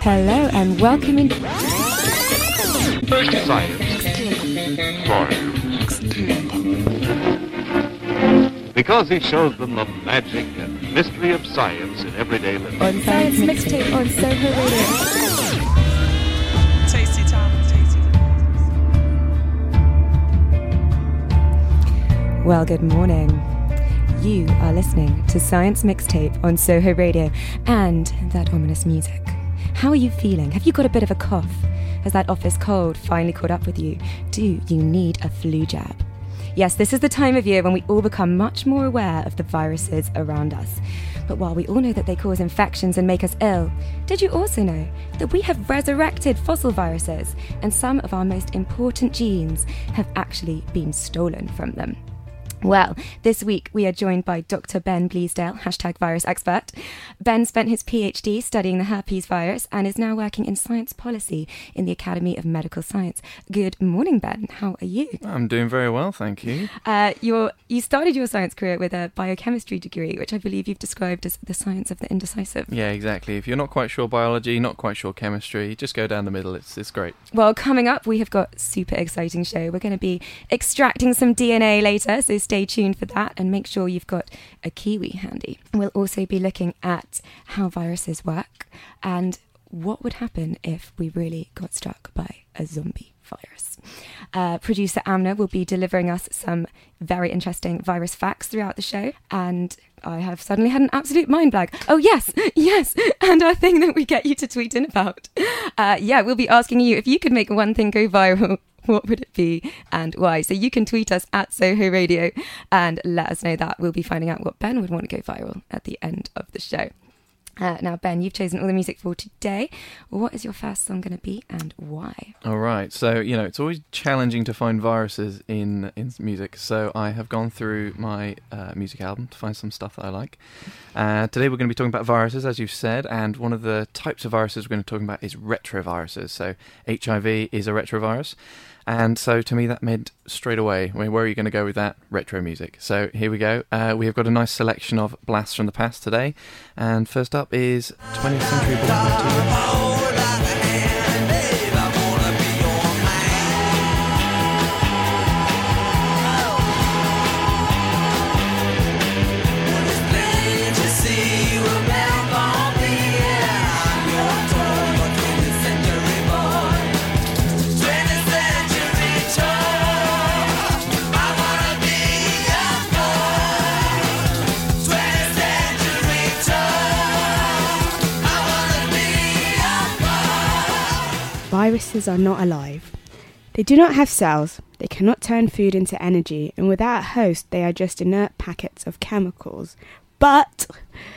Hello and welcome in. First science. Because he shows them the magic and mystery of science in everyday living. On Science Mixtape on Soho Radio. Tasty time. Well, good morning. You are listening to Science Mixtape on Soho Radio and that ominous music. How are you feeling? Have you got a bit of a cough? Has that office cold finally caught up with you? Do you need a flu jab? Yes, this is the time of year when we all become much more aware of the viruses around us. But while we all know that they cause infections and make us ill, did you also know that we have resurrected fossil viruses and some of our most important genes have actually been stolen from them? Well, this week we are joined by Dr. Ben Bleasdale, #virus-expert. Ben spent his PhD studying the herpes virus and is now working in science policy in the Academy of Medical Science. Good morning, Ben. How are you? I'm doing very well, thank you. You started your science career with a biochemistry degree, which I believe you've described as the science of the indecisive. Yeah, exactly. If you're not quite sure biology, not quite sure chemistry, just go down the middle. It's great. Well, coming up, we have got a super exciting show. We're going to be extracting some DNA later, so stay tuned for that and make sure you've got a kiwi handy. We'll also be looking at how viruses work and what would happen if we really got struck by a zombie virus. Producer Amna will be delivering us some very interesting virus facts throughout the show, and I have suddenly had an absolute mind blank. Oh yes, and our thing that we get you to tweet in about. We'll be asking you if you could make one thing go viral, what would it be and why? So you can tweet us at Soho Radio and let us know that. We'll be finding out what Ben would want to go viral at the end of the show. Now, Ben, you've chosen all the music for today. What is your first song going to be and why? All right. So, it's always challenging to find viruses in music. So I have gone through my music album to find some stuff that I like. Today we're going to be talking about viruses, as you've said. And one of the types of viruses we're going to be talking about is retroviruses. So HIV is a retrovirus. And so to me that meant straight away, where are you going to go with that? Retro music. So here we go. We have got a nice selection of blasts from the past today. And first up is 20th Century Boys by T-Rex. Viruses are not alive. They do not have cells, they cannot turn food into energy, and without a host they are just inert packets of chemicals. But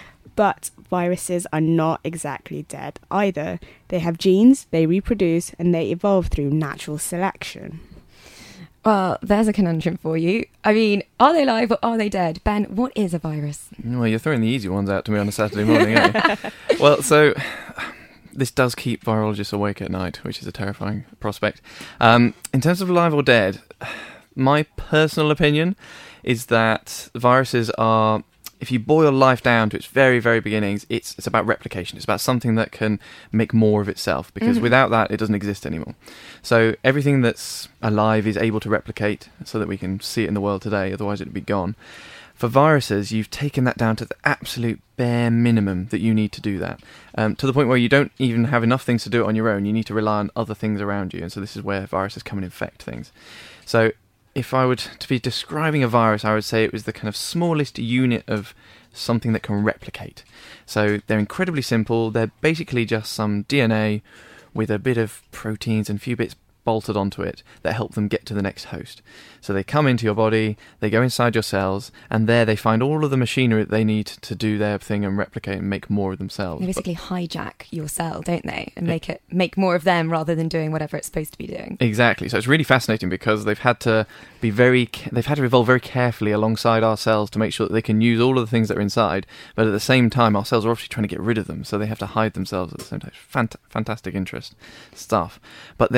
viruses are not exactly dead either. They have genes, they reproduce, and they evolve through natural selection. Well, there's a conundrum for you. I mean, are they alive or are they dead? Ben, what is a virus? Well, you're throwing the easy ones out to me on a Saturday morning, aren't you? Well, so this does keep virologists awake at night, which is a terrifying prospect. In terms of alive or dead, my personal opinion is that viruses are, if you boil life down to its very, very beginnings, it's about replication. It's about something that can make more of itself, because without that, it doesn't exist anymore. So everything that's alive is able to replicate so that we can see it in the world today, otherwise it'd be gone. For viruses, you've taken that down to the absolute bare minimum that you need to do that, to the point where you don't even have enough things to do it on your own. You need to rely on other things around you, and so this is where viruses come and infect things. So if I were to be describing a virus, I would say it was the kind of smallest unit of something that can replicate. So they're incredibly simple. They're basically just some DNA with a bit of proteins and a few bits bolted onto it that help them get to the next host. So they come into your body, they go inside your cells, and there they find all of the machinery that they need to do their thing and replicate and make more of themselves. They basically hijack your cell, don't they? And make more of them rather than doing whatever it's supposed to be doing. Exactly. So it's really fascinating because they've had to evolve very carefully alongside our cells to make sure that they can use all of the things that are inside, but at the same time our cells are obviously trying to get rid of them, so they have to hide themselves at the same time. Fantastic interest stuff. But they are, if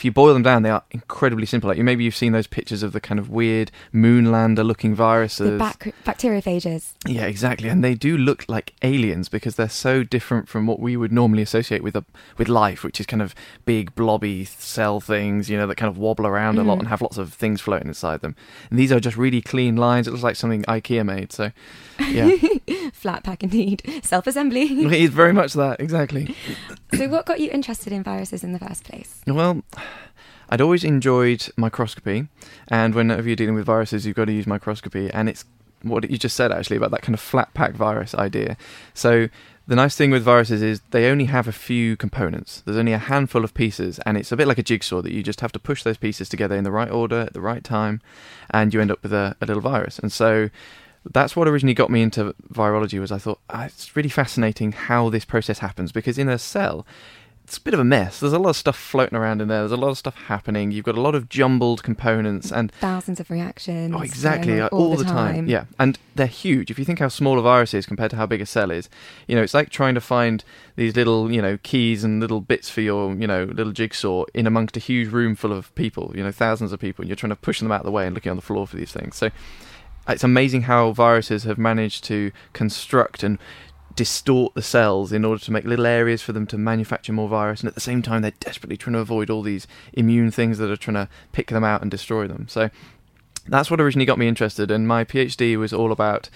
you boil them down, they are incredibly simple. Like maybe you've seen those pictures of the kind of weird moonlander-looking viruses. The bacteriophages. Yeah, exactly. And they do look like aliens because they're so different from what we would normally associate with life, which is kind of big, blobby cell things, you know, that kind of wobble around a lot and have lots of things floating inside them. And these are just really clean lines. It looks like something IKEA made. So, yeah. Flat pack indeed. Self-assembly. It's very much that, exactly. So what got you interested in viruses in the first place? Well, I'd always enjoyed microscopy, and whenever you're dealing with viruses, you've got to use microscopy, and it's what you just said, actually, about that kind of flat pack virus idea. So the nice thing with viruses is they only have a few components. There's only a handful of pieces, and it's a bit like a jigsaw that you just have to push those pieces together in the right order at the right time, and you end up with a little virus. And so that's what originally got me into virology. Was I thought, it's really fascinating how this process happens, because in a cell, it's a bit of a mess. There's a lot of stuff floating around in there. There's a lot of stuff happening. You've got a lot of jumbled components and thousands of reactions. Oh, exactly, all the time. Yeah, and they're huge. If you think how small a virus is compared to how big a cell is, you know, it's like trying to find these little, you know, keys and little bits for your, you know, little jigsaw in amongst a huge room full of people. You know, thousands of people, and you're trying to push them out of the way and looking on the floor for these things. So it's amazing how viruses have managed to construct and distort the cells in order to make little areas for them to manufacture more virus, and at the same time they're desperately trying to avoid all these immune things that are trying to pick them out and destroy them. So that's what originally got me interested, and my PhD was all about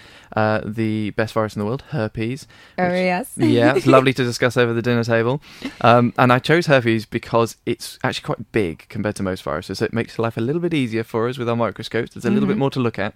the best virus in the world, herpes. Yes. Yeah, it's lovely to discuss over the dinner table. And I chose herpes because it's actually quite big compared to most viruses, so it makes life a little bit easier for us with our microscopes. There's a little bit more to look at.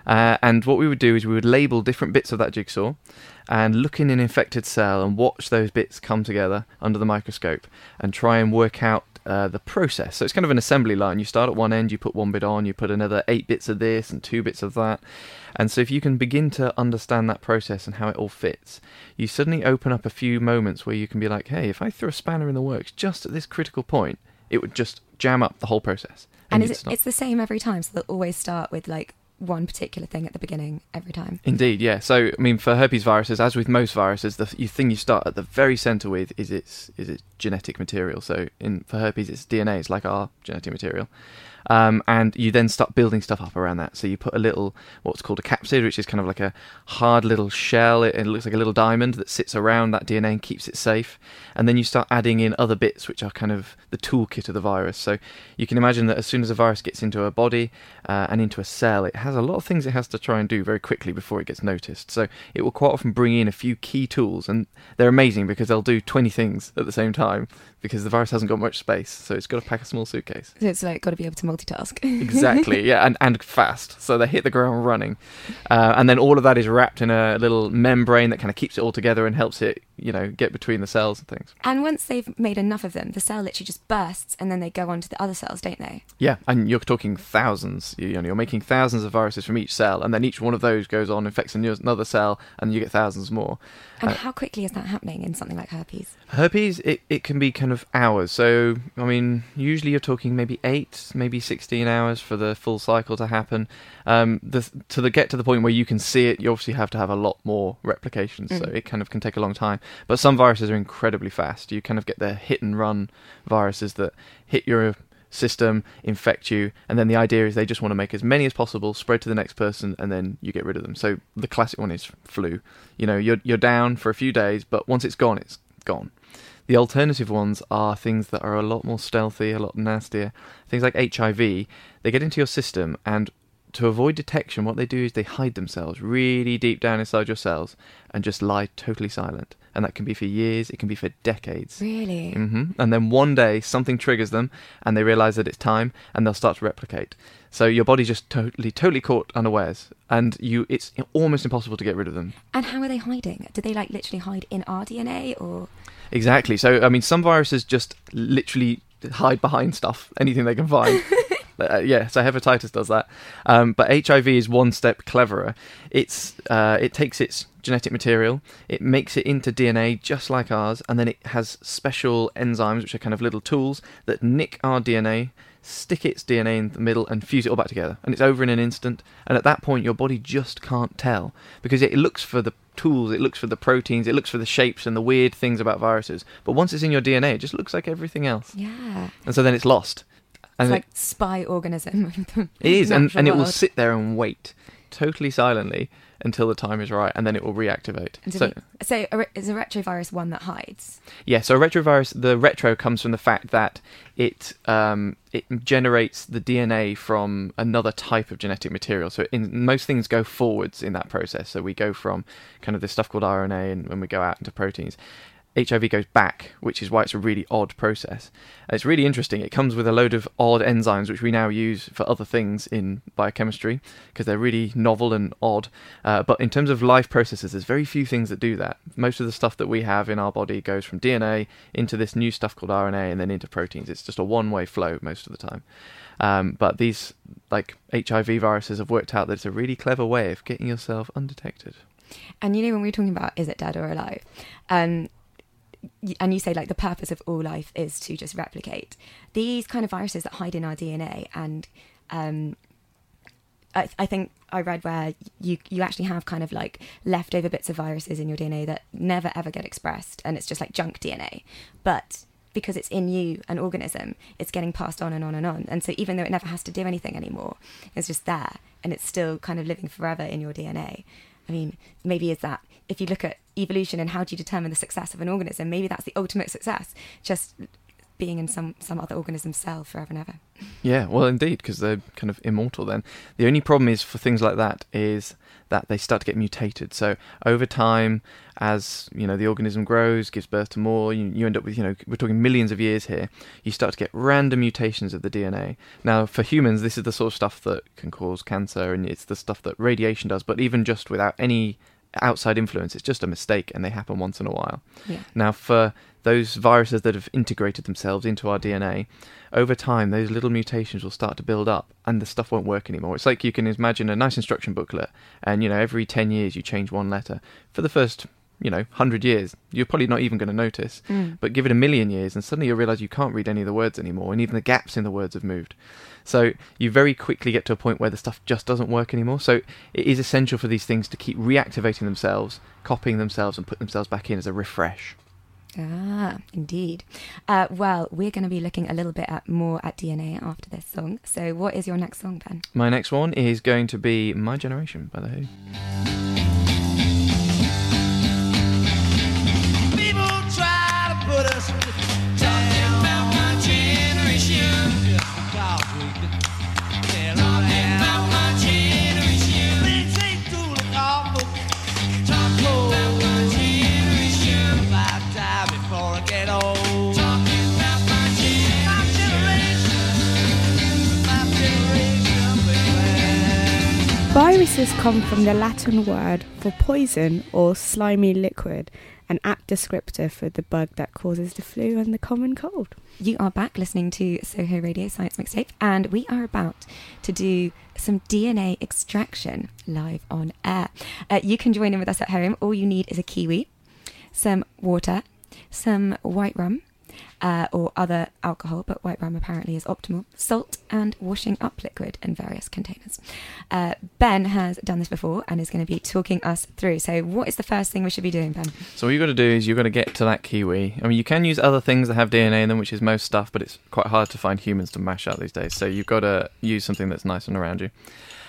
And what we would do is we would label different bits of that jigsaw and look in an infected cell and watch those bits come together under the microscope and try and work out the process. So it's kind of an assembly line. You start at one end, you put one bit on, you put another 8 bits of this and 2 bits of that. And so if you can begin to understand that process and how it all fits, you suddenly open up a few moments where you can be like, hey, if I threw a spanner in the works just at this critical point, it would just jam up the whole process. And it's the same every time, so they'll always start with like one particular thing at the beginning every time. Indeed, yeah. So, I mean, for herpes viruses, as with most viruses, the thing you start at the very centre with is its genetic material. So, for herpes, it's DNA. It's like our genetic material. And you then start building stuff up around that. So you put a little, what's called a capsid, which is kind of like a hard little shell. It looks like a little diamond that sits around that DNA and keeps it safe. And then you start adding in other bits, which are kind of the toolkit of the virus. So you can imagine that as soon as a virus gets into a body and into a cell, it has a lot of things it has to try and do very quickly before it gets noticed. So it will quite often bring in a few key tools, and they're amazing because they'll do 20 things at the same time because the virus hasn't got much space. So it's got to pack a small suitcase. So it's like got to be able to multitask. Exactly, yeah, and fast. So they hit the ground running. And then all of that is wrapped in a little membrane that kind of keeps it all together and helps it, you know, get between the cells and things. And once they've made enough of them, the cell literally just bursts and then they go on to the other cells, don't they? Yeah, and you're talking thousands. You're making thousands of viruses from each cell, and then each one of those goes on, infects another cell, and you get thousands more. And how quickly is that happening in something like herpes? Herpes, it can be kind of hours. So, I mean, usually you're talking maybe 8, maybe 16 hours for the full cycle to happen. To get to the point where you can see it, you obviously have to have a lot more replications, so it kind of can take a long time. But some viruses are incredibly fast. You kind of get the hit-and-run viruses that hit your system, infect you, and then the idea is they just want to make as many as possible, spread to the next person, and then you get rid of them. So the classic one is flu. You know, you're down for a few days, but once it's gone, it's gone. The alternative ones are things that are a lot more stealthy, a lot nastier. Things like HIV, they get into your system, and to avoid detection, what they do is they hide themselves really deep down inside your cells and just lie totally silent. And that can be for years, it can be for decades. Really? And then one day something triggers them and they realise that it's time, and they'll start to replicate. So your body's just totally caught unawares, and it's almost impossible to get rid of them. And how are they hiding? Do they like literally hide in our DNA or? Exactly. So, I mean, some viruses just literally hide behind stuff, anything they can find. So hepatitis does that. But HIV is one step cleverer. It takes its genetic material, it makes it into DNA just like ours, and then it has special enzymes, which are kind of little tools that nick our DNA, stick its DNA in the middle and fuse it all back together. And it's over in an instant. And at that point, your body just can't tell, because it looks for the tools, it looks for the proteins, it looks for the shapes and the weird things about viruses. But once it's in your DNA, it just looks like everything else. Yeah. And so then it's lost. And It's like spy organism. it is, and it will world. sit there and wait totally silently until the time is right, and then it will reactivate. So is a retrovirus one that hides? Yeah, so a retrovirus, the retro comes from the fact that it generates the DNA from another type of genetic material. So most things go forwards in that process. So we go from kind of this stuff called RNA, and when we go out into proteins, HIV goes back, which is why it's a really odd process. And it's really interesting. It comes with a load of odd enzymes, which we now use for other things in biochemistry, because they're really novel and odd. But in terms of life processes, there's very few things that do that. Most of the stuff that we have in our body goes from DNA into this new stuff called RNA and then into proteins. It's just a one-way flow most of the time. But these, like HIV viruses, have worked out that it's a really clever way of getting yourself undetected. And you know, when we were talking about is it dead or alive, and you say like the purpose of all life is to just replicate, these kind of viruses that hide in our DNA, and I think I read where you actually have kind of like leftover bits of viruses in your DNA that never ever get expressed, and it's just like junk DNA, but because it's in you, an organism, it's getting passed on and on and on. And so even though it never has to do anything anymore, it's just there, and it's still kind of living forever in your DNA. I mean, maybe is that, if you look at evolution and how do you determine the success of an organism, maybe that's the ultimate success, just being in some other organism's cell forever and ever. Yeah, well, indeed, because they're kind of immortal then. The only problem is for things like that is that they start to get mutated. So over time, as the organism grows, gives birth to more, you end up with, we're talking millions of years here, you start to get random mutations of the DNA. Now, for humans, this is the sort of stuff that can cause cancer, and it's the stuff that radiation does, but even just without any outside influence, it's just a mistake, and they happen once in a while. Yeah. Now, for those viruses that have integrated themselves into our DNA, over time, those little mutations will start to build up, and the stuff won't work anymore. It's like you can imagine a nice instruction booklet, and every 10 years you change one letter. For the first 100 years, you're probably not even going to notice. But give it 1,000,000 years, and suddenly you realise you can't read any of the words anymore, and even the gaps in the words have moved. So you very quickly get to a point where the stuff just doesn't work anymore. So it is essential for these things to keep reactivating themselves, copying themselves, and putting themselves back in as a refresh. Ah, indeed. Well, we're going to be looking a little bit more at DNA after this song. So what is your next song, Ben? My next one is going to be My Generation by The Who. People try to put us talking about my generation. Talking about my generation. They take through the comic book. Talking about my generation. About time before I get old. Talking about my generation. My generation, baby. Viruses come from the Latin word for poison or slimy liquid, an apt descriptor for the bug that causes the flu and the common cold. You are back listening to Soho Radio Science Mixtape, and we are about to do some DNA extraction live on air. You can join in with us at home. All you need is a kiwi, some water, some white rum, or other alcohol, but white rum apparently is optimal, salt, and washing up liquid in various containers. Ben has done this before and is going to be talking us through. So what is the first thing we should be doing, Ben? So what you've got to do is you've got to get to that kiwi. I mean, you can use other things that have DNA in them, which is most stuff, but it's quite hard to find humans to mash up these days. So you've got to use something that's nice and around you.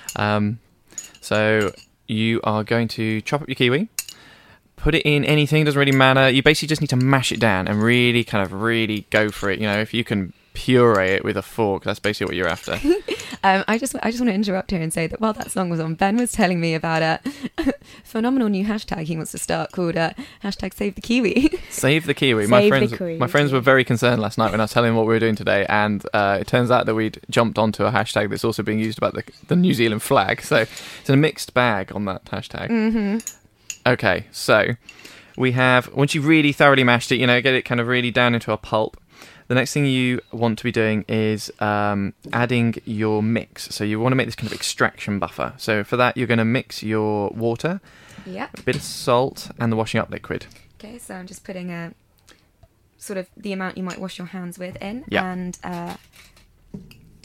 So you are going to chop up your kiwi. Put it in anything, doesn't really matter. You basically just need to mash it down and really go for it. If you can puree it with a fork, that's basically what you're after. I just want to interrupt here and say that while that song was on, Ben was telling me about a phenomenal new hashtag he wants to start called hashtag Save the Kiwi. Save the kiwi. Save the kiwi. My friends were very concerned last night when I was telling them what we were doing today, and it turns out that we'd jumped onto a hashtag that's also being used about the New Zealand flag. So it's a mixed bag on that hashtag. Mm-hmm. Okay, so we have, once you've really thoroughly mashed it, get it kind of really down into a pulp, the next thing you want to be doing is adding your mix. So you want to make this kind of extraction buffer. So for that, you're going to mix your water, Yep. a bit of salt, and the washing up liquid. Okay, so I'm just putting a sort of the amount you might wash your hands with in, Yeah. and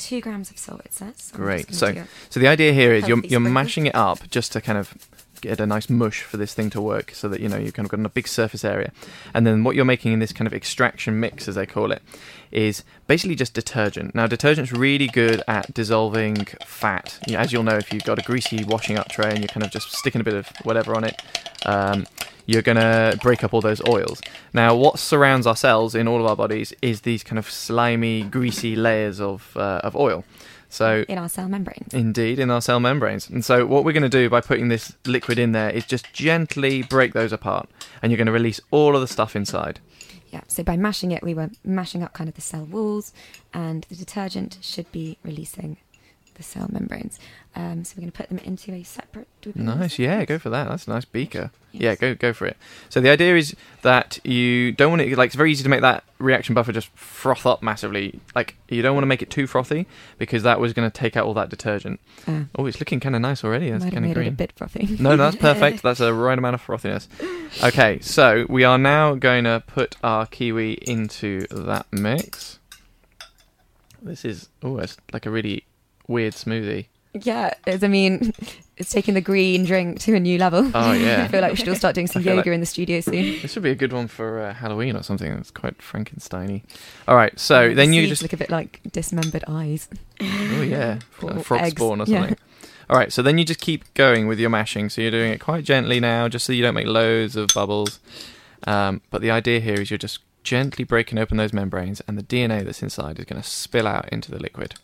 2 grams of salt, it says. I'm Great. just gonna do So the idea here is you're Healthy sprinkle. mashing it up just to kind of get a nice mush for this thing to work, so that, you know, you've kind of got a big surface area. And then what you're making in this kind of extraction mix, as they call it, is basically just detergent. Now, detergent's really good at dissolving fat. You know, as you'll know, if you've got a greasy washing up tray and you're kind of just sticking a bit of whatever on it, you're going to break up all those oils. Now, what surrounds our cells in all of our bodies is these kind of slimy, greasy layers of oil. So in our cell membranes. Indeed, in our cell membranes. And so what we're going to do by putting this liquid in there is just gently break those apart, and you're going to release all of the stuff inside. Yeah, so by mashing it, we were mashing up kind of the cell walls, and the detergent should be releasing the cell membranes. So we're going to put them into a separate... Nice, yeah, go for that. That's a nice beaker. Yes. Yeah, go for it. So the idea is that you don't want it, like, it's very easy to make that reaction buffer just froth up massively. Like, you don't want to make it too frothy, because that was going to take out all that detergent. Oh, it's looking kind of nice already. That's Might have kind of made green. it a bit frothy. No, that's perfect. That's a right amount of frothiness. Okay, so we are now going to put our kiwi into that mix. This is, it's like a really weird smoothie. Yeah, it's taking the green drink to a new level. Oh, yeah. I feel like we should all start doing some I feel yoga like- in the studio soon. This would be a good one for Halloween or something. It's quite Frankenstein-y. All right, so The then you seeds just... look a bit like dismembered eyes. Oh, yeah. Or Frog eggs, spawn or yeah. something. All right, so then you just keep going with your mashing. So you're doing it quite gently now, just so you don't make loads of bubbles. But the idea here is you're just gently breaking open those membranes, and the DNA that's inside is going to spill out into the liquid.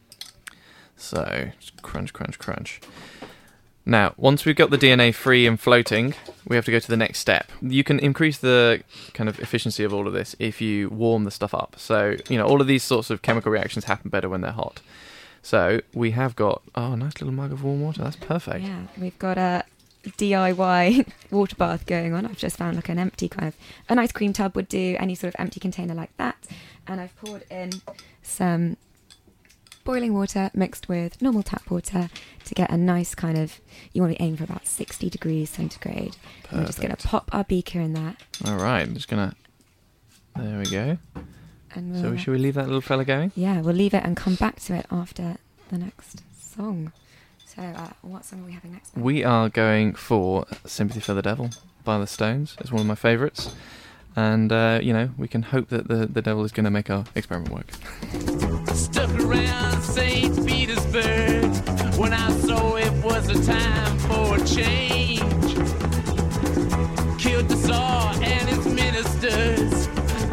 So, just crunch, crunch, crunch. Now, once we've got the DNA free and floating, we have to go to the next step. You can increase the kind of efficiency of all of this if you warm the stuff up. So, you know, all of these sorts of chemical reactions happen better when they're hot. So, we have got, a nice little mug of warm water. That's perfect. Yeah, we've got a DIY water bath going on. I've just found like an empty kind of, an ice cream tub would do, any sort of empty container like that. And I've poured in some boiling water mixed with normal tap water to get a nice kind of, you want to aim for about 60 degrees centigrade. And we're just going to Perfect. pop our beaker in there. All right, I'm just going to... There we go. And So, we'll, should we leave that little fella going? yeah, we'll leave it and come back to it after the next song. So, what song are we having next? We are going for Sympathy for the Devil by the Stones. It's one of my favourites. And, you know, we can hope that the devil is going to make our experiment work. Stuck around St. Petersburg when I saw it was a time for a change. Killed the Tsar and his ministers.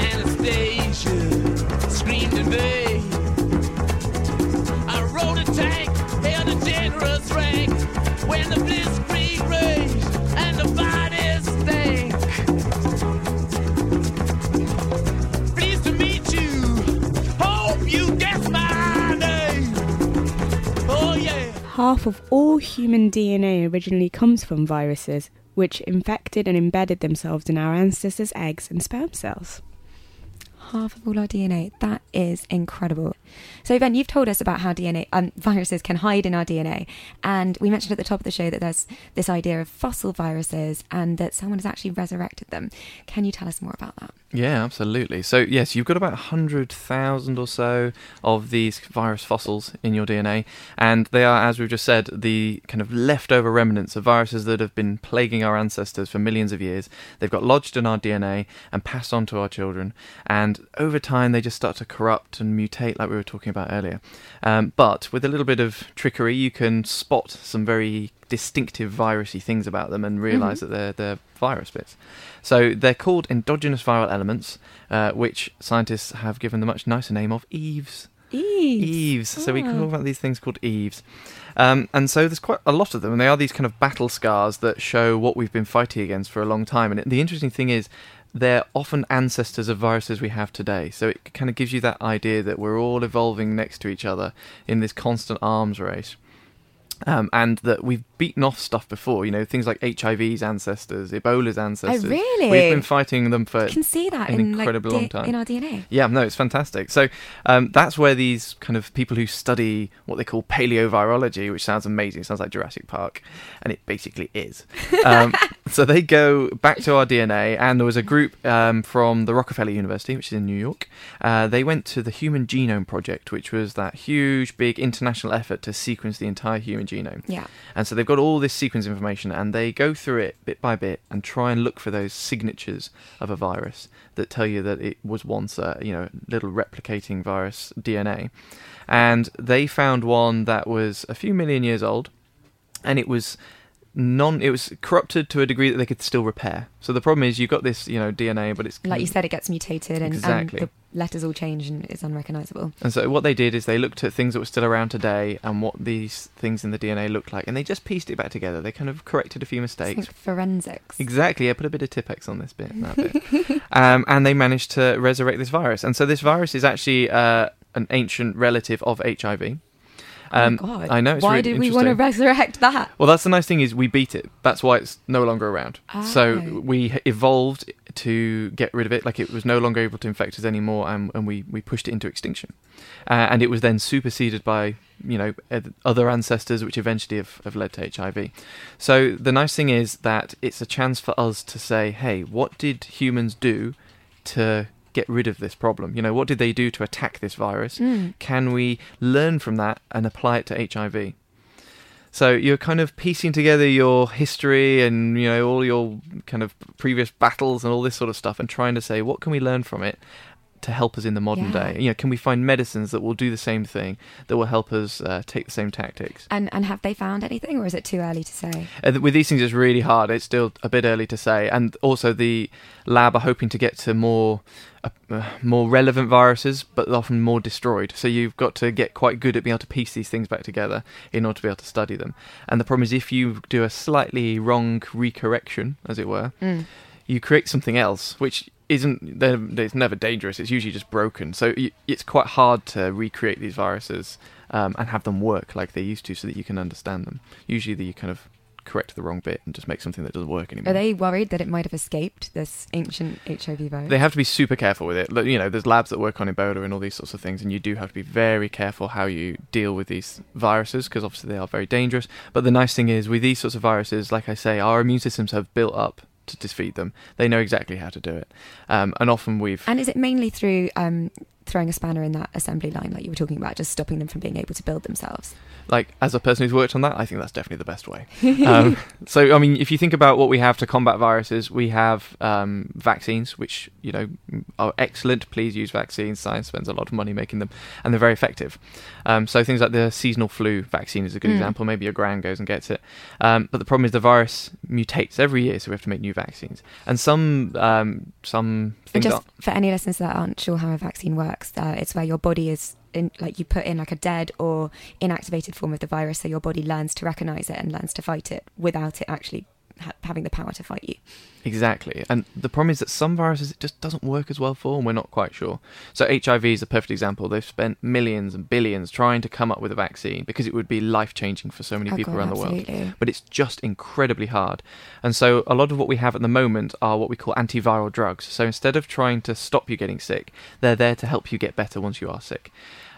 Anastasia screamed in vain. I rode a tank, held a generous rank when the blitzkrieg raged and the bodies stank. Pleased to meet you. Hope you guess my name. Oh yeah. Half of all human DNA originally comes from viruses, which infected and embedded themselves in our ancestors' eggs and sperm cells. Half of all our DNA. That is incredible. So, Ben, you've told us about how DNA viruses can hide in our DNA, and we mentioned at the top of the show that there's this idea of fossil viruses and that someone has actually resurrected them. Can you tell us more about that? Yeah, absolutely. So, yes, you've got about 100,000 or so of these virus fossils in your DNA, and they are, as we've just said, the kind of leftover remnants of viruses that have been plaguing our ancestors for millions of years. They've got lodged in our DNA and passed on to our children, and over time they just start to corrupt and mutate like we were talking about earlier. But with a little bit of trickery, you can spot some very distinctive virusy things about them and realise that they're virus bits. So they're called endogenous viral elements, which scientists have given the much nicer name of EVEs. EVEs. So we call about these things called EVEs. And so there's quite a lot of them, and they are these kind of battle scars that show what we've been fighting against for a long time. And the interesting thing is, they're often ancestors of viruses we have today. So it kind of gives you that idea that we're all evolving next to each other in this constant arms race. And that we've beaten off stuff before, things like HIV's ancestors, Ebola's ancestors. Oh, really? We've been fighting them for You can see that an in incredibly long time. in our DNA. Yeah, no, it's fantastic. So that's where these kind of people who study what they call paleovirology, which sounds amazing, it sounds like Jurassic Park, and it basically is. So they go back to our DNA, and there was a group from the Rockefeller University, which is in New York. They went to the Human Genome Project, which was that huge, big international effort to sequence the entire human genome. Yeah. And so they've got all this sequence information, and they go through it bit by bit and try and look for those signatures of a virus that tell you that it was once a little replicating virus DNA. And they found one that was a few million years old, and it was corrupted to a degree that they could still repair. So the problem is you've got this DNA, but it's Like you said, it gets mutated and Exactly. the letters all change and it's unrecognisable. And so what they did is they looked at things that were still around today and what these things in the DNA looked like, and they just pieced it back together. They kind of corrected a few It's mistakes. like forensics. Exactly, I put a bit of Tipex on this bit, that bit. And they managed to resurrect this virus. And so this virus is actually an ancient relative of HIV. Oh my God. I know, it's Why really did we want to interesting. resurrect that? Well, that's the nice thing is we beat it. That's why it's no longer around. So Oh. we evolved to get rid of it. Like it was no longer able to infect us anymore, and we pushed it into extinction. And it was then superseded by other ancestors, which eventually have led to HIV. So the nice thing is that it's a chance for us to say, hey, what did humans do to get rid of this problem? What did they do to attack this virus? Can we learn from that and apply it to HIV? So you're kind of piecing together your history and all your kind of previous battles and all this sort of stuff, and trying to say, what can we learn from it to help us in the modern Yeah. day? Can we find medicines that will do the same thing, that will help us take the same tactics? And have they found anything, or is it too early to say? With these things, it's really hard. It's still a bit early to say. And also the lab are hoping to get to more relevant viruses, but often more destroyed. So you've got to get quite good at being able to piece these things back together in order to be able to study them. And the problem is if you do a slightly wrong recorrection, as it were, you create something else, which it's never dangerous. It's usually just broken. So it's quite hard to recreate these viruses and have them work like they used to, so that you can understand them. Usually you kind of correct the wrong bit and just make something that doesn't work anymore. Are they worried that it might have escaped this ancient HIV virus? They have to be super careful with it. There's labs that work on Ebola and all these sorts of things, and you do have to be very careful how you deal with these viruses, because obviously they are very dangerous. But the nice thing is, with these sorts of viruses, like I say, our immune systems have built up to defeat them. They know exactly how to do it. And often And is it mainly through throwing a spanner in that assembly line, like you were talking about, just stopping them from being able to build themselves? Like, as a person who's worked on that, I think that's definitely the best way. So, I mean, if you think about what we have to combat viruses, we have vaccines, which, are excellent. Please use vaccines. Science spends a lot of money making them, and they're very effective. So things like the seasonal flu vaccine is a good example. Maybe your gran goes and gets it. But the problem is the virus mutates every year, so we have to make new vaccines. And some And things just aren't... for any listeners that aren't sure how a vaccine works, it's where your body is you put in like a dead or inactivated form of the virus, so your body learns to recognize it and learns to fight it without it actually having the power to fight you. Exactly. And the problem is that some viruses it just doesn't work as well for, and we're not quite sure. So HIV is a perfect example. They've spent millions and billions trying to come up with a vaccine because it would be life-changing for so many people around the world. But it's just incredibly hard. And so a lot of what we have at the moment are what we call antiviral drugs. So instead of trying to stop you getting sick, they're there to help you get better once you are sick.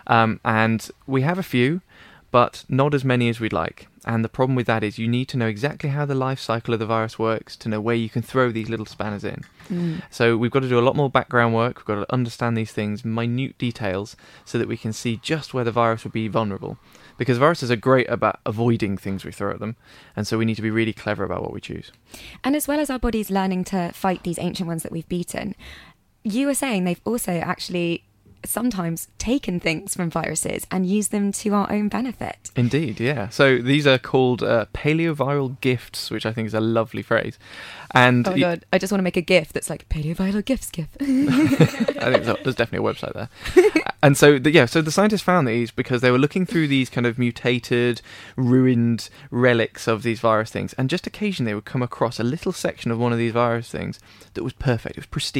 And we have a few, but not as many as we'd like. And the problem with that is you need to know exactly how the life cycle of the virus works to know where you can throw these little spanners in. So we've got to do a lot more background work. We've got to understand these things, minute details, so that we can see just where the virus would be vulnerable. Because viruses are great about avoiding things we throw at them. And so we need to be really clever about what we choose. And as well as our bodies learning to fight these ancient ones that we've beaten, you were saying they've also actually sometimes taken things from viruses and used them to our own benefit. Indeed, yeah. So these are called paleoviral gifts, which I think is a lovely phrase. And oh my God, I just want to make a GIF that's like paleoviral gifts GIF. I think there's definitely a website there. And so, so the scientists found these because they were looking through these kind of mutated, ruined relics of these virus things, and just occasionally they would come across a little section of one of these virus things that was perfect. It was pristine.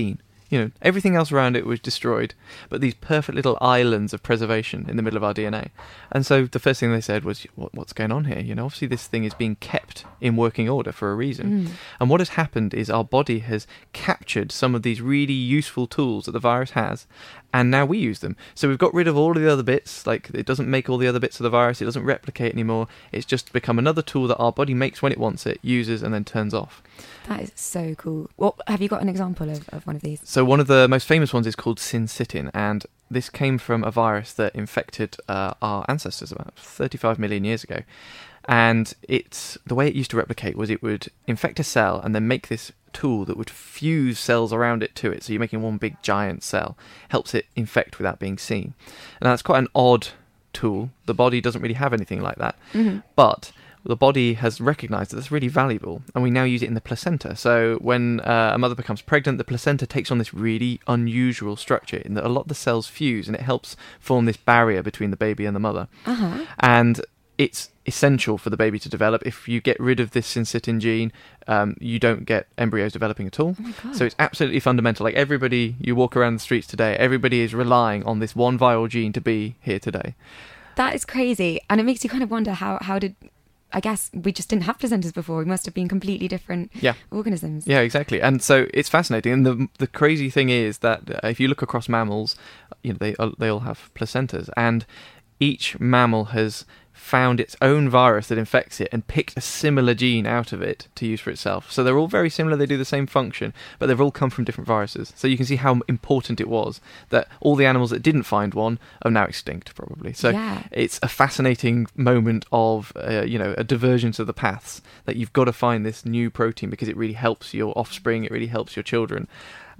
You know, everything else around it was destroyed, but these perfect little islands of preservation in the middle of our DNA. And so the first thing they said was, what's going on here? You know, obviously this thing is being kept in working order for a reason. And what has happened is our body has captured some of these really useful tools that the virus has, and now we use them. So we've got rid of all of the other bits, like it doesn't make all the other bits of the virus, it doesn't replicate anymore, it's just become another tool that our body makes when it wants it, uses, and then turns off. That is so cool. Well, have you got an example of one of these? So one of the most famous ones is called syncytin, and this came from a virus that infected our ancestors about 35 million years ago. And the way it used to replicate was it would infect a cell and then make this tool that would fuse cells around it to it. So you're making one big giant cell. Helps it infect without being seen. And that's quite an odd tool. The body doesn't really have anything like that. But the body has recognised that that's really valuable, and we now use it in the placenta. So when a mother becomes pregnant, the placenta takes on this really unusual structure in that a lot of the cells fuse, and it helps form this barrier between the baby and the mother. And it's essential for the baby to develop. If you get rid of this syncytin gene, you don't get embryos developing at all. So it's absolutely fundamental. Like everybody, you walk around the streets today, everybody is relying on this one viral gene to be here today. That is crazy. And it makes you kind of wonder how did... I guess we just didn't have placentas before. We must have been completely different organisms. Yeah, exactly. And so it's fascinating. And the crazy thing is that if you look across mammals, you know, they all have placentas, and each mammal has found its own virus that infects it and picked a similar gene out of it to use for itself. So they're all very similar, they do the same function, but they've all come from different viruses. So you can see how important it was that all the animals that didn't find one are now extinct, probably. So it's a fascinating moment of, a divergence of the paths, that you've got to find this new protein because it really helps your offspring, it really helps your children.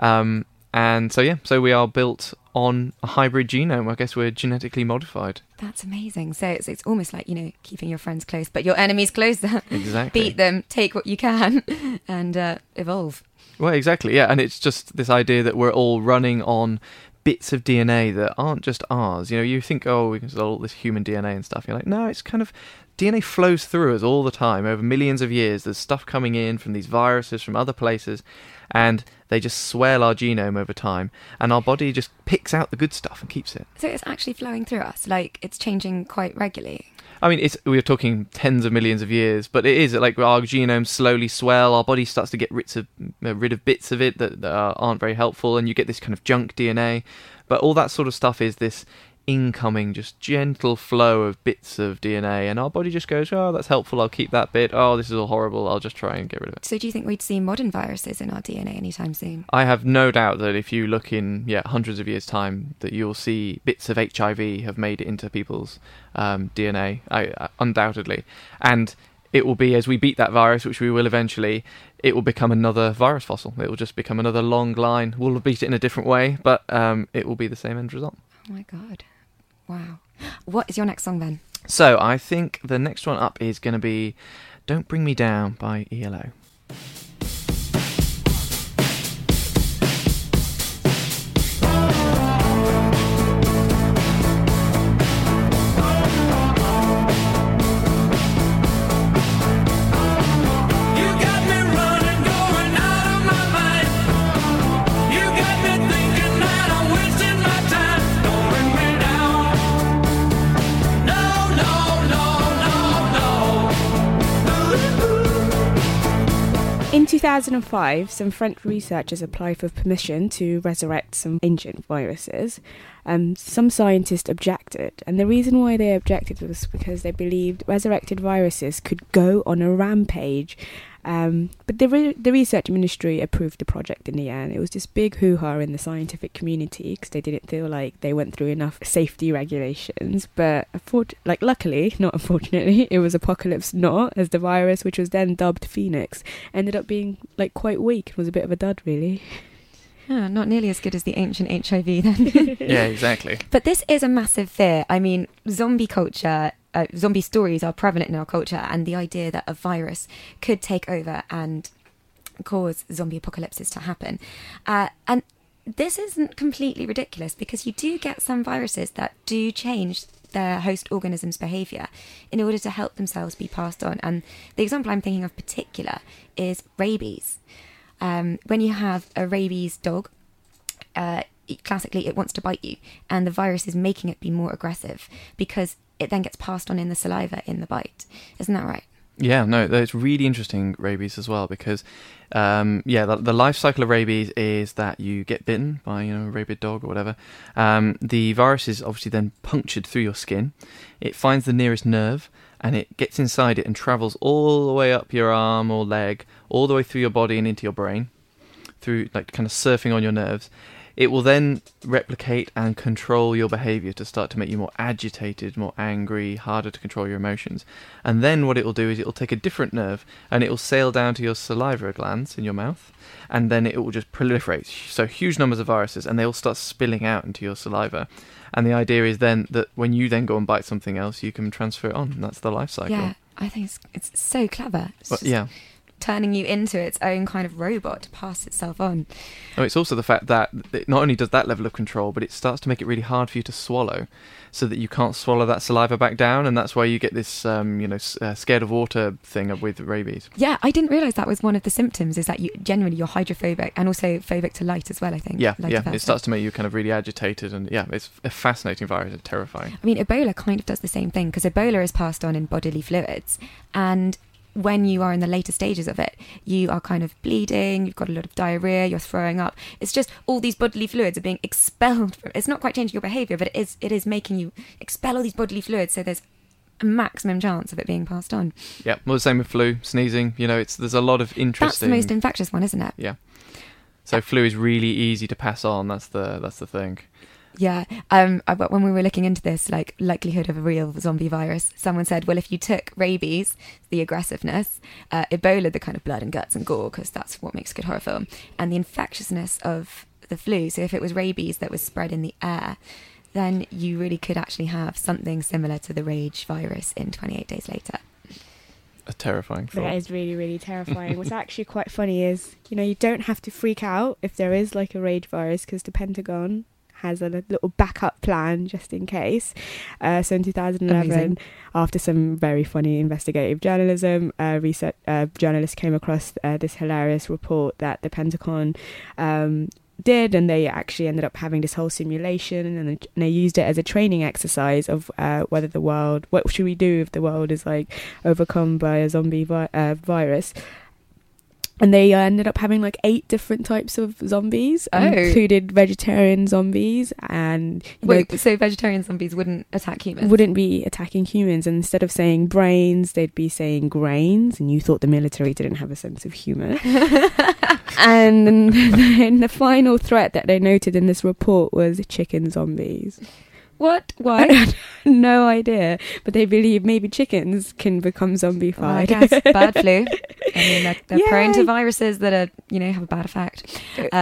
And so we are built on a hybrid genome. I guess we're genetically modified. That's amazing. So it's almost like, keeping your friends close, but your enemies closer. Exactly. Beat them, take what you can, and evolve. Well, exactly, yeah. And it's just this idea that we're all running on bits of DNA that aren't just ours. You know, you think, we can all this human DNA and stuff. You're like, no, it's kind of... DNA flows through us all the time over millions of years. There's stuff coming in from these viruses from other places, and they just swell our genome over time, and our body just picks out the good stuff and keeps it. So it's actually flowing through us, like it's changing quite regularly. I mean, we're talking tens of millions of years, but it is like our genomes slowly swell, our body starts to get rid of bits of it that aren't very helpful, and you get this kind of junk DNA. But all that sort of stuff is this incoming, just gentle flow of bits of DNA, and our body just goes, that's helpful, I'll keep that bit. This is all horrible, I'll just try and get rid of it. So do you think we'd see modern viruses in our DNA anytime soon? I have no doubt that if you look in hundreds of years' time, that you'll see bits of HIV have made it into people's DNA, undoubtedly. And it will be, as we beat that virus, which we will eventually, it will become another virus fossil. It will just become another long line. We'll beat it in a different way, but it will be the same end result. Oh my God. Wow. What is your next song then? So I think the next one up is going to be Don't Bring Me Down by ELO. In 2005, some French researchers applied for permission to resurrect some ancient viruses. Some scientists objected, and the reason why they objected was because they believed resurrected viruses could go on a rampage. But the research ministry approved the project in the end. It was this big hoo-ha in the scientific community because they didn't feel like they went through enough safety regulations. But luckily, not unfortunately, it was Apocalypse Not, as the virus, which was then dubbed Phoenix, ended up being quite weak. It was a bit of a dud, really. Yeah, not nearly as good as the ancient HIV then. Yeah, exactly. But this is a massive fear. I mean, zombie culture, zombie stories are prevalent in our culture, and the idea that a virus could take over and cause zombie apocalypses to happen. And this isn't completely ridiculous, because you do get some viruses that do change their host organism's behaviour in order to help themselves be passed on. And the example I'm thinking of particular is rabies. When you have a rabies dog, classically it wants to bite you, and the virus is making it be more aggressive because it then gets passed on in the saliva in the bite. Isn't that right? Yeah, no, it's really interesting, rabies as well, because the life cycle of rabies is that you get bitten by a rabid dog or whatever. The virus is obviously then punctured through your skin. It finds the nearest nerve and it gets inside it and travels all the way up your arm or leg, all the way through your body and into your brain, through like kind of surfing on your nerves. It will then replicate and control your behaviour to start to make you more agitated, more angry, harder to control your emotions. And then what it will do is it will take a different nerve and it will sail down to your saliva glands in your mouth, and then it will just proliferate. So huge numbers of viruses, and they will start spilling out into your saliva. And the idea is then that when you then go and bite something else, you can transfer it on. And that's the life cycle. Yeah, I think it's so clever. But, yeah. Turning you into its own kind of robot to pass itself on. Oh, it's also the fact that it not only does that level of control, but it starts to make it really hard for you to swallow, so that you can't swallow that saliva back down, and that's why you get this, scared of water thing with rabies. Yeah, I didn't realise that was one of the symptoms, is that you're hydrophobic and also phobic to light as well, I think. Yeah, it starts to make you kind of really agitated, and it's a fascinating virus, it's terrifying. I mean, Ebola kind of does the same thing, because Ebola is passed on in bodily fluids, and when you are in the later stages of it, you are kind of bleeding, you've got a lot of diarrhea, you're throwing up. It's just all these bodily fluids are being expelled. It's not quite changing your behaviour, but it is making you expel all these bodily fluids, so there's a maximum chance of it being passed on. Yeah, well, the same with flu, sneezing. There's a lot of interesting... That's the most infectious one, isn't it? Yeah. So flu is really easy to pass on. That's the thing. Yeah, when we were looking into this, like likelihood of a real zombie virus, someone said, well, if you took rabies, the aggressiveness, Ebola, the kind of blood and guts and gore, because that's what makes a good horror film, and the infectiousness of the flu, so if it was rabies that was spread in the air, then you really could actually have something similar to the rage virus in 28 days later. A terrifying thought. That is really, really terrifying. What's actually quite funny is, you don't have to freak out if there is like a rage virus, because the Pentagon has a little backup plan just in case. So in 2011, Amazing. After some very funny investigative journalism, research journalists came across this hilarious report that the Pentagon did, and they actually ended up having this whole simulation, and they used it as a training exercise of what should we do if the world is like overcome by a zombie virus. And they ended up having like 8 different types of zombies, included vegetarian zombies. And so vegetarian zombies wouldn't attack humans? Wouldn't be attacking humans. And instead of saying brains, they'd be saying grains. And you thought the military didn't have a sense of humour. And then the final threat that they noted in this report was chicken zombies. What? Why? I had no idea, but they believe maybe chickens can become zombified. Well, I guess bird flu. I mean, they're prone to viruses that are, have a bad effect.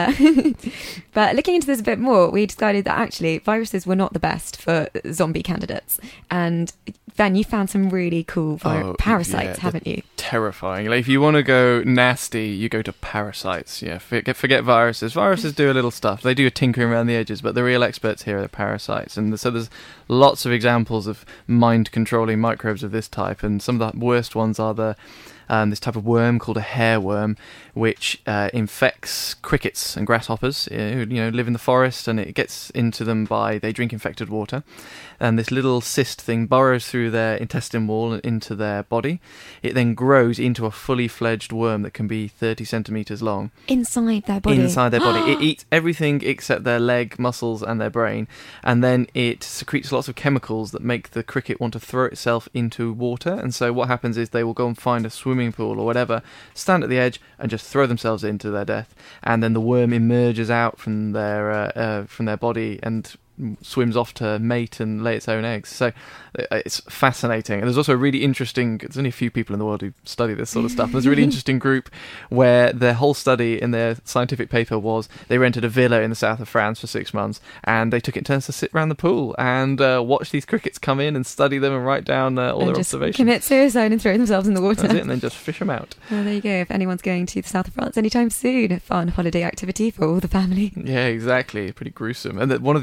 But looking into this a bit more, we decided that actually viruses were not the best for zombie candidates. And Van, you found some really cool parasites, haven't you? Terrifying. Like, if you want to go nasty, you go to parasites. Yeah, forget viruses. Viruses do a little stuff. They do a tinkering around the edges, but the real experts here are the parasites. And so there's lots of examples of mind-controlling microbes of this type, and some of the worst ones are this type of worm called a hairworm, which infects crickets and grasshoppers who live in the forest, and it gets into them they drink infected water, and this little cyst thing burrows through their intestine wall and into their body. It then grows into a fully fledged worm that can be 30 centimetres long. Inside their body? Inside their body. It eats everything except their leg, muscles and their brain, and then it secretes lots of chemicals that make the cricket want to throw itself into water. And so what happens is they will go and find a swimming pool or whatever, stand at the edge and just throw themselves into their death, and then the worm emerges out from their body and swims off to mate and lay its own eggs. So it's fascinating. And there's also a really interesting, there's only a few people in the world who study this sort of stuff. There's a really interesting group where their whole study in their scientific paper was they rented a villa in the south of France for 6 months, and they took it in turns to sit around the pool and watch these crickets come in and study them and write down all their observations. Commit suicide and throw themselves in the water. That's it, and then just fish them out. Well, there you go. If anyone's going to the south of France anytime soon, a fun holiday activity for all the family. Yeah, exactly. Pretty gruesome. And one of the other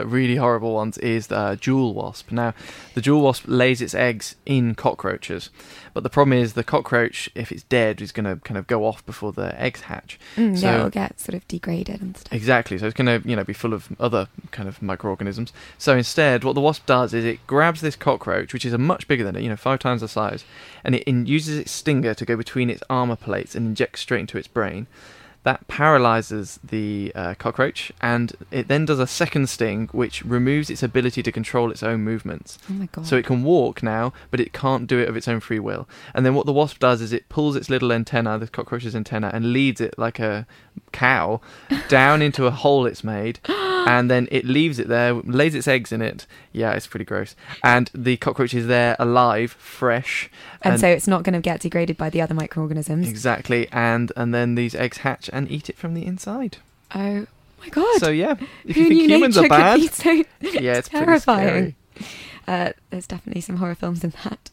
really horrible ones is the jewel wasp. Now, the jewel wasp lays its eggs in cockroaches, but the problem is the cockroach, if it's dead, is going to kind of go off before the eggs hatch. Yeah, it'll get sort of degraded and stuff. Exactly. So it's going to, be full of other kind of microorganisms. So instead, what the wasp does is it grabs this cockroach, which is a much bigger than it, 5 times the size, and it uses its stinger to go between its armor plates and inject straight into its brain. That paralyzes the cockroach, and it then does a second sting, which removes its ability to control its own movements. Oh my god. So it can walk now, but it can't do it of its own free will. And then what the wasp does is it pulls its little antenna, the cockroach's antenna, and leads it like a cow down into a hole it's made, and then it leaves it there, lays its eggs in it. Yeah, it's pretty gross. And the cockroach is there alive, fresh. And so it's not going to get degraded by the other microorganisms. Exactly. And then these eggs hatch and eat it from the inside. Oh my god. So yeah, if Who you think knew humans nature are bad, could be so yeah, it's terrifying. pretty scary. There's definitely some horror films in that.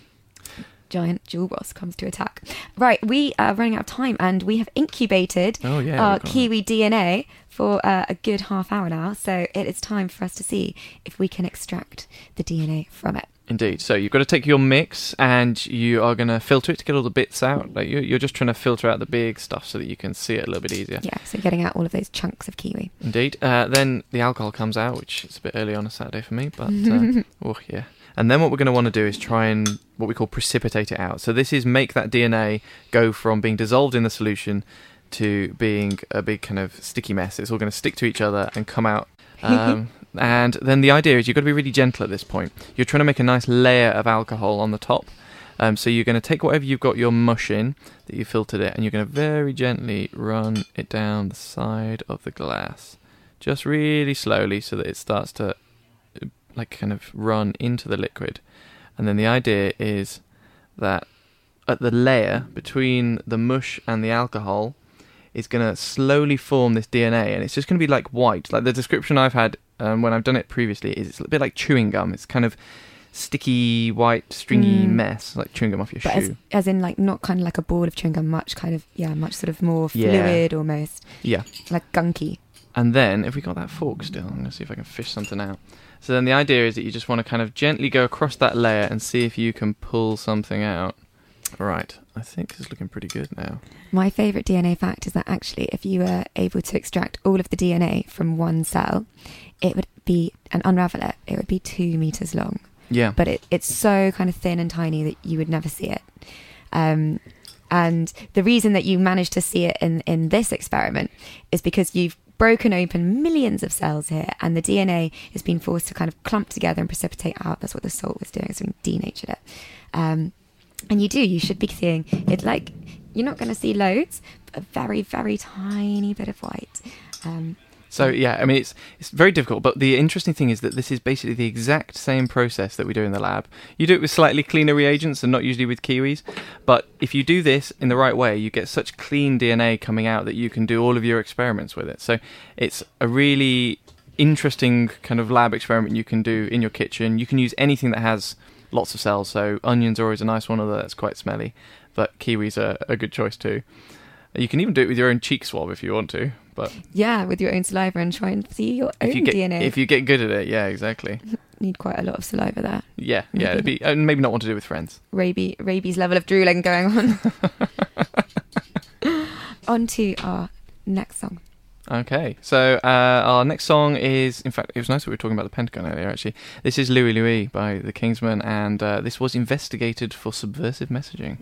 Giant jewel wasp comes to attack. Right, we are running out of time, and we have incubated Oh, yeah, our we've got kiwi DNA for a good half hour now. So it is time for us to see if we can extract the DNA from it. Indeed. So you've got to take your mix and you are going to filter it to get all the bits out. Like you're just trying to filter out the big stuff so that you can see it a little bit easier. Yeah, so getting out all of those chunks of kiwi. Indeed. Then the alcohol comes out, which is a bit early on a Saturday for me, but oh yeah. And then what we're going to want to do is try and what we call precipitate it out. So this is make that DNA go from being dissolved in the solution to being a big kind of sticky mess. It's all going to stick to each other and come out. And then the idea is you've got to be really gentle at this point. You're trying to make a nice layer of alcohol on the top. So you're going to take whatever you've got your mush in, that you filtered it, and you're going to very gently run it down the side of the glass. Just really slowly so that it starts to kind of run into the liquid. And then the idea is that at the layer between the mush and the alcohol is going to slowly form this DNA, and it's just going to be like white. Like the description I've had when I've done it previously is it's a bit like chewing gum. It's kind of sticky, white, stringy mess, like chewing gum off your shoe. As in like not kind of like a ball of chewing gum, much sort of more fluid almost. Yeah. Like gunky. And then, if we got that fork still, I'm going to see if I can fish something out. So then the idea is that you just want to kind of gently go across that layer and see if you can pull something out. Right, I think this is looking pretty good now. My favourite DNA fact is that actually if you were able to extract all of the DNA from one cell, it would be, and unravel it, it would be 2 meters long. Yeah. But it's so kind of thin and tiny that you would never see it. And the reason that you managed to see it in this experiment is because you've broken open millions of cells here, and the DNA has been forced to kind of clump together and precipitate out. That's what the salt was doing, so we denatured it. And you should be seeing it. Like, you're not going to see loads, but a very, very tiny bit of white. So yeah, I mean it's very difficult, but the interesting thing is that this is basically the exact same process that we do in the lab. You do it with slightly cleaner reagents and not usually with kiwis, but if you do this in the right way, you get such clean DNA coming out that you can do all of your experiments with it. So it's a really interesting kind of lab experiment you can do in your kitchen. You can use anything that has lots of cells, so onions are always a nice one, although that's quite smelly, but kiwis are a good choice too. You can even do it with your own cheek swab if you want to. But yeah, with your own saliva and try and see your own DNA. If you get good at it, yeah, exactly. Need quite a lot of saliva there. Yeah, it'd be, and maybe not want to do with friends. Rabies level of drooling going on. On to our next song. Okay, so our next song is, in fact, it was nice that we were talking about the Pentagon earlier, actually. This is Louie Louie by the Kingsmen, and this was investigated for subversive messaging.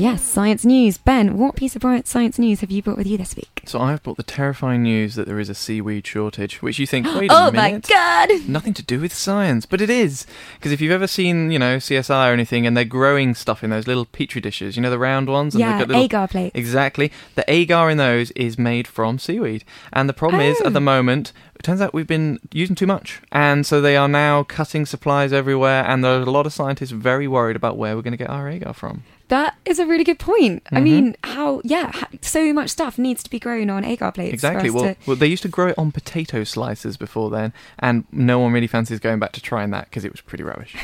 Yes, science news. Ben, what piece of science news have you brought with you this week? So I've brought the terrifying news that there is a seaweed shortage, which you think, wait Oh a minute. my god! Nothing to do with science, but it is. Because if you've ever seen, CSI or anything, and they're growing stuff in those little petri dishes, the round ones? And Yeah, they've got little, agar plates. Exactly. The agar in those is made from seaweed. And the problem is, at the moment, it turns out we've been using too much. And so they are now cutting supplies everywhere, and there are a lot of scientists very worried about where we're going to get our agar from. That is a really good point. I mean, so much stuff needs to be grown on agar plates. Exactly. For us Well, they used to grow it on potato slices before then, and no one really fancies going back to trying that because it was pretty rubbish.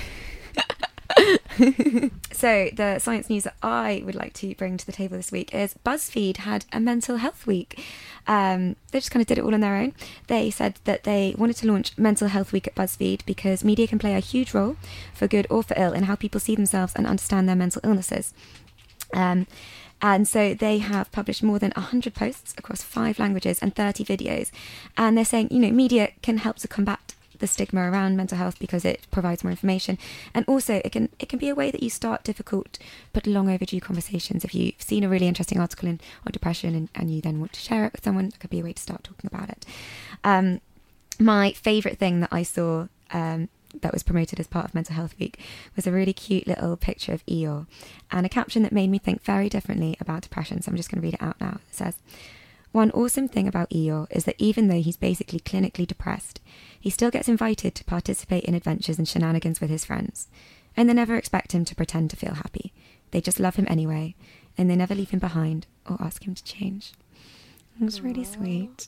So the science news that I would like to bring to the table this week is BuzzFeed had a mental health week. They just kind of did it all on their own. They said that they wanted to launch Mental Health Week at BuzzFeed because media can play a huge role, for good or for ill, in how people see themselves and understand their mental illnesses. And so they have published more than 100 posts across 5 languages and 30 videos. And they're saying, media can help to combat the stigma around mental health because it provides more information, and also it can be a way that you start difficult but long overdue conversations. If you've seen a really interesting article on depression and you then want to share it with someone, it could be a way to start talking about it. My favourite thing that I saw that was promoted as part of Mental Health Week was a really cute little picture of Eeyore and a caption that made me think very differently about depression, so I'm just going to read it out now. It says, "One awesome thing about Eeyore is that even though he's basically clinically depressed, he still gets invited to participate in adventures and shenanigans with his friends. And they never expect him to pretend to feel happy. They just love him anyway, and they never leave him behind or ask him to change." It was really sweet.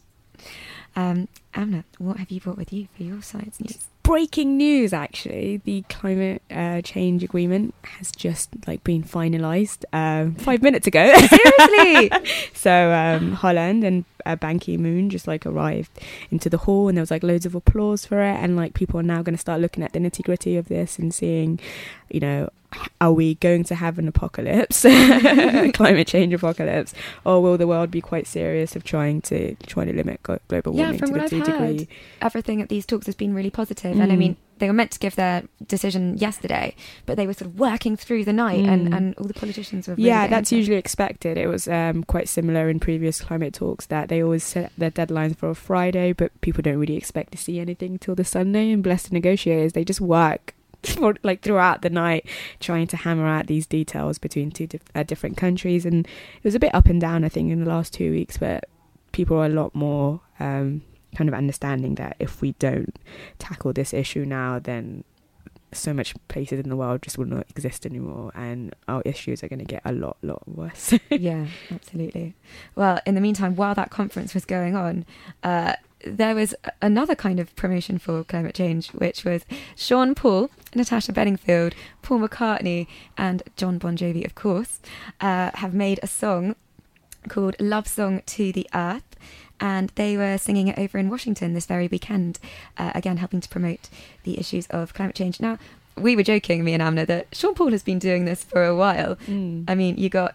Amna, what have you brought with you for your science news? Breaking news, actually. The climate change agreement has just been finalised 5 minutes ago. Seriously? So Holland and Ban Ki-moon just arrived into the hall, and there was loads of applause for it, and people are now going to start looking at the nitty-gritty of this and seeing, are we going to have an apocalypse, climate change apocalypse, or will the world be quite serious of trying to limit global warming from to what the I've 2 heard, degree? everything at these talks has been really positive. And I mean, they were meant to give their decision yesterday, but they were sort of working through the night, and all the politicians were really that's usually expected. It was quite similar in previous climate talks that they always set their deadlines for a Friday, but people don't really expect to see anything till the Sunday, and bless the negotiators, they just work for, throughout the night trying to hammer out these details between two different countries. And it was a bit up and down, I think, in the last 2 weeks, but people are a lot more kind of understanding that if we don't tackle this issue now, then so much places in the world just will not exist anymore, and our issues are going to get a lot worse. Yeah, absolutely. Well, in the meantime, while that conference was going on, there was another kind of promotion for climate change, which was Sean Paul, Natasha Bedingfield, Paul McCartney, and John Bon Jovi, of course, have made a song called Love Song to the Earth, and they were singing it over in Washington this very weekend, again helping to promote the issues of climate change. Now, we were joking, me and Amna, that Sean Paul has been doing this for a while. I mean, you got...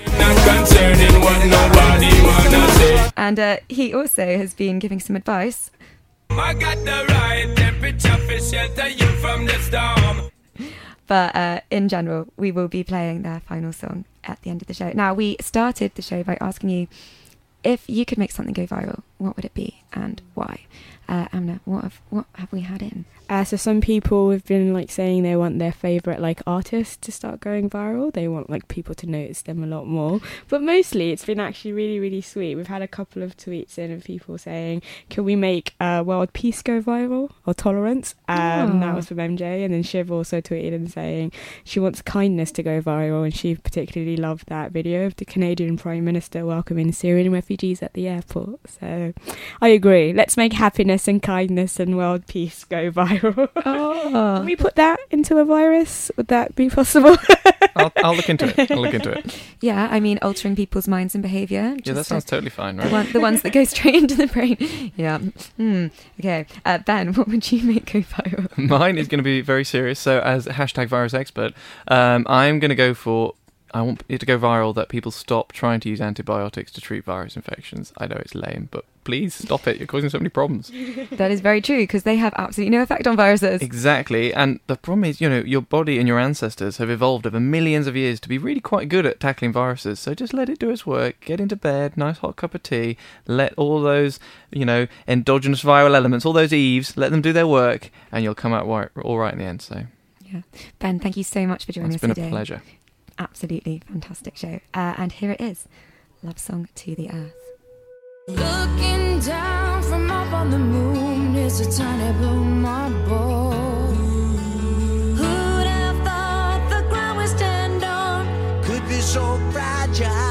And he also has been giving some advice. I got the right temperature for shelter you from the storm. But in general, we will be playing their final song at the end of the show. Now, we started the show by asking you, if you could make something go viral, what would it be and why? Amna, what have we had in? So some people have been saying they want their favourite artists to start going viral. They want people to notice them a lot more. But mostly it's been actually really, really sweet. We've had a couple of tweets in of people saying, can we make world peace go viral, or tolerance? That was from MJ. And then Shiv also tweeted and saying she wants kindness to go viral, and she particularly loved that video of the Canadian Prime Minister welcoming Syrian refugees at the airport. So I agree. Let's make happiness and kindness and world peace go viral. Can we put that into a virus? Would that be possible? I'll look into it. Yeah, I mean, altering people's minds and behaviour. Yeah, that sounds totally fine, right? The ones that go straight into the brain. Yeah. Okay. Ben, what would you make go viral? Mine is going to be very serious. So as #virus expert, I'm going to go for I want it to go viral that people stop trying to use antibiotics to treat virus infections. I know it's lame, but please stop it. You're causing so many problems. That is very true, because they have absolutely no effect on viruses. Exactly. And the problem is, your body and your ancestors have evolved over millions of years to be really quite good at tackling viruses. So just let it do its work. Get into bed, nice hot cup of tea. Let all those, endogenous viral elements, all those Eves, let them do their work, and you'll come out all right in the end. So, yeah. Ben, thank you so much for joining us today. It's been a pleasure. Absolutely fantastic show. And here it is, Love Song to the Earth. Looking down from up on the moon is a tiny blue marble. Who'd have thought the ground we stand on Could be so fragile.